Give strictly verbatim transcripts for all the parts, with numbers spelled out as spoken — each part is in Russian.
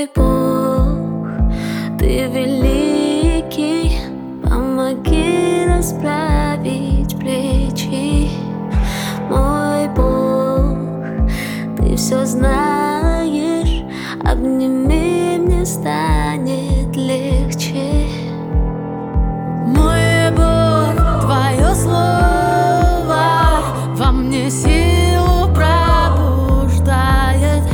Мой Бог, Ты великий, помоги расправить плечи. Мой Бог, Ты все знаешь, обними, мне станет легче. Мой Бог, Твое слово во мне силу пробуждает.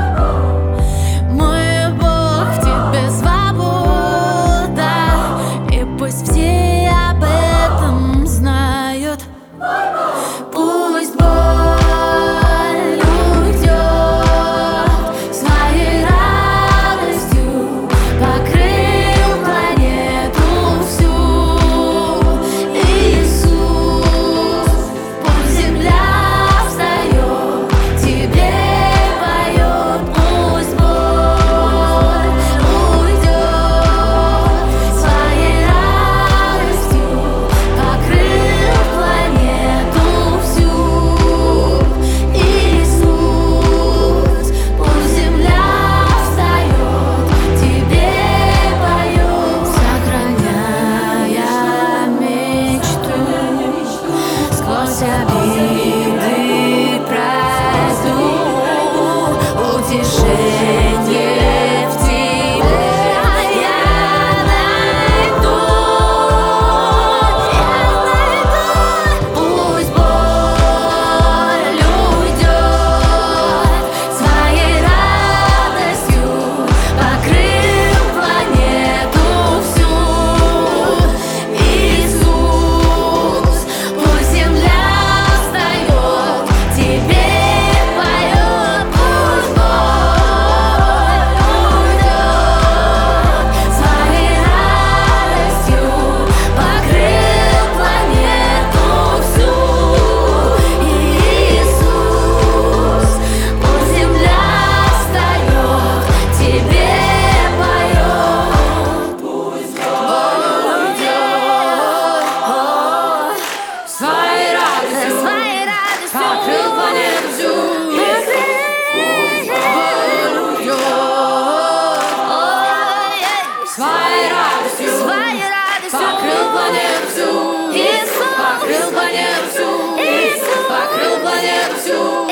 Мой Бог, в Тебе свобода, и пусть все об этом знают. Пусть боль уйдет, своей радостью покрыл планету всю. Иисус, пусть земля встает, Тебе поет. Пусть боль уйдет, своей радостью покрыл планету всю. Иисус, пусть земля встает, Тебе поет. Сохраняя мечту, сквозь обиды пройду, утешение в Тебе я найду, я найду. Пусть боль уйдет, своей радостью покрыл планету всю. Иисус, пусть земля встает, Тебе поет. Пусть боль уйдет, своей радостью покрыл планету всю. Иисус, пусть земля встает, Тебе поет. Пусть боль уйдет, своей радостью покрыл планету всю. Пусть боль уйдет, своей радостью покрыл планету всю. Покрыл планету всю. Покрыл планету всю.